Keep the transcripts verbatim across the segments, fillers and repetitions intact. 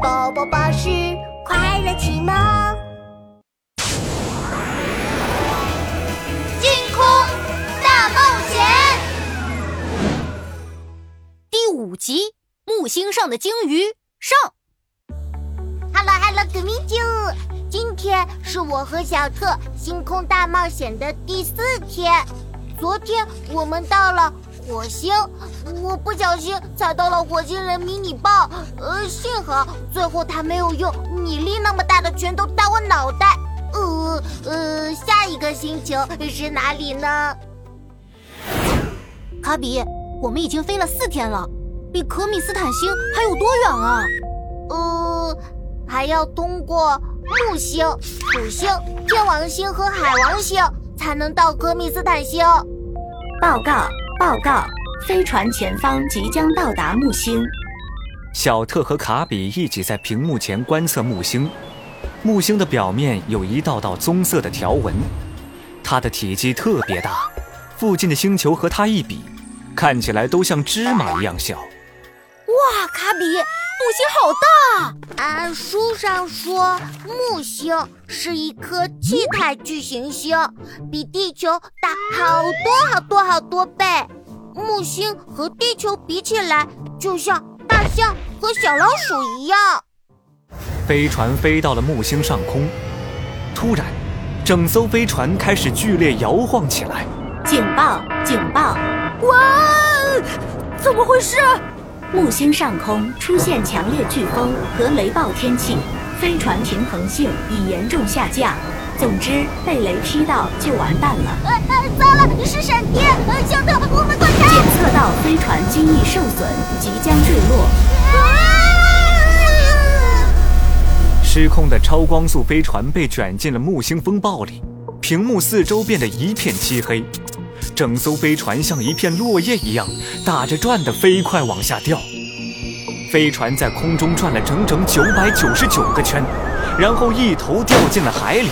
宝宝巴士快乐启蒙。星空大冒险第五集，木星上的鲸鱼上。 Hello Hello 革命就，今天是我和小特星空大冒险的第四天。昨天我们到了火星，我不小心踩到了火星人迷你豹，呃，幸好最后他没有用米粒那么大的拳头打我脑袋。呃呃，下一个星球是哪里呢？ 卡比，我们已经飞了四天了，离可米斯坦星还有多远啊？ 呃，还要通过木星、土星、天王星和海王星才能到可米斯坦星。 报告报告，飞船前方即将到达木星。 小特和卡比一起在屏幕前观测木星。木星的表面有一道道棕色的条纹，它的体积特别大，附近的星球和它一比，看起来都像芝麻一样小。 哇，卡比，木星好大！ 啊，书上说木星是一颗气态巨行星，比地球大好多好多好多倍。木星和地球比起来，就像大象和小老鼠一样。 飞船飞到了木星上空，突然，整艘飞船开始剧烈摇晃起来。 警报！警报！ 哇，怎么回事？ 木星上空出现强烈飓风和雷暴天气，飞船平衡性已严重下降。总之，被雷劈到就完蛋了。 呃呃，糟了，是闪电！呃，小特，我们快看！ 检测到飞船机翼受损，即将坠落。 失控的超光速飞船被卷进了木星风暴里，屏幕四周变得一片漆黑，整艘飞船像一片落叶一样打着转的飞快往下掉。飞船在空中转了整整九百九十九个圈，然后一头掉进了海里。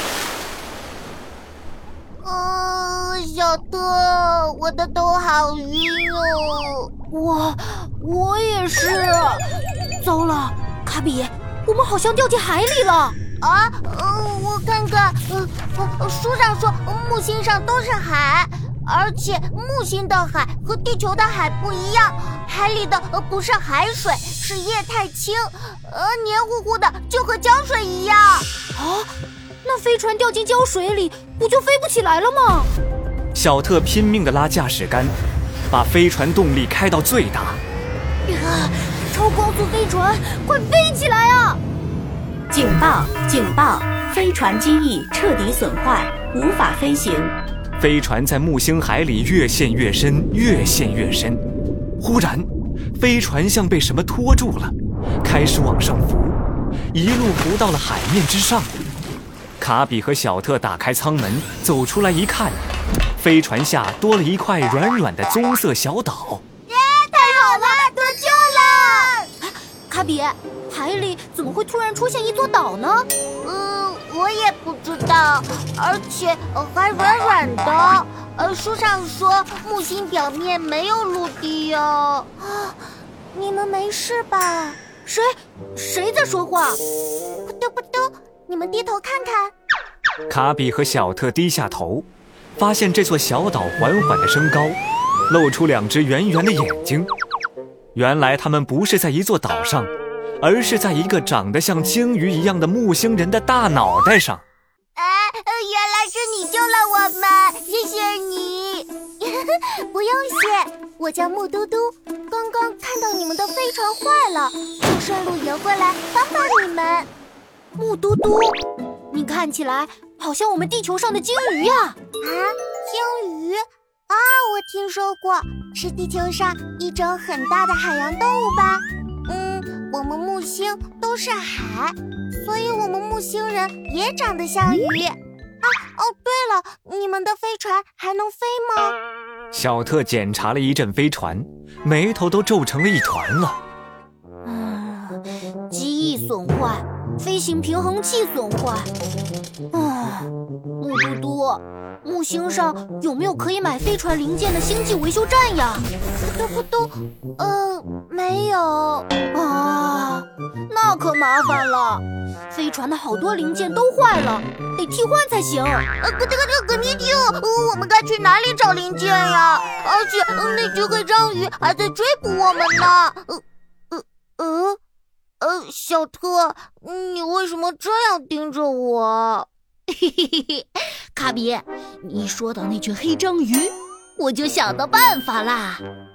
呃，小特，我的头好晕哦。 我我也是。糟了，卡比，我们好像掉进海里了。 啊，呃，我看看，呃，呃书上说木星上都是海，而且木星的海和地球的海不一样，海里的呃不是海水，是液态氢，呃，黏糊糊的，就和胶水一样。 啊，那飞船掉进胶水里，不就飞不起来了吗？ 小特拼命地拉驾驶杆，把飞船动力开到最大。 啊，超光速飞船，快飞起来啊！ 警报！警报！飞船机翼彻底损坏，无法飞行。 飞船在木星海里越陷越深，越陷越深。忽然，飞船像被什么拖住了，开始往上浮，一路浮到了海面之上。卡比和小特打开舱门，走出来一看，飞船下多了一块软软的棕色小岛。 耶，太好了，得救了！ 卡比，海里怎么会突然出现一座岛呢？ 呃，我也不知道，而且、呃、还软软的。呃，书上说木星表面没有陆地哟。啊，你们没事吧？ 谁？谁在说话？ 咕嘟咕嘟，你们低头看看。 卡比和小特低下头，发现这座小岛缓缓地升高，露出两只圆圆的眼睛。原来他们不是在一座岛上，而是在一个长得像鲸鱼一样的木星人的大脑袋上。 哎，原来是你救了我们，谢谢你。不用谢，我叫木嘟嘟，刚刚看到你们的飞船坏了，就顺路游过来帮帮你们。 木嘟嘟，你看起来好像我们地球上的鲸鱼呀。啊， 鲸鱼？啊，我听说过，是地球上一种很大的海洋动物吧？嗯，我们木星都是海，所以我们木星人也长得像鱼。啊，哦，对了，你们的飞船还能飞吗？ 小特检查了一阵飞船，眉头都皱成了一团了。 嗯，机翼损坏，飞行平衡器损坏。唉，木嘟嘟，木星上有没有可以买飞船零件的星际维修站呀？ 咕嘟咕嘟，呃，没有啊，那那可麻烦了，飞船的好多零件都坏了，得替换才行。 呃，这个这个葛米酒，我们该去哪里找零件呀？而且那只黑章鱼还在追捕我们呢。呃呃呃呃，小特，你为什么这样盯着我？ 嘿嘿嘿嘿，卡比，你说到那群黑章鱼，我就想到办法啦。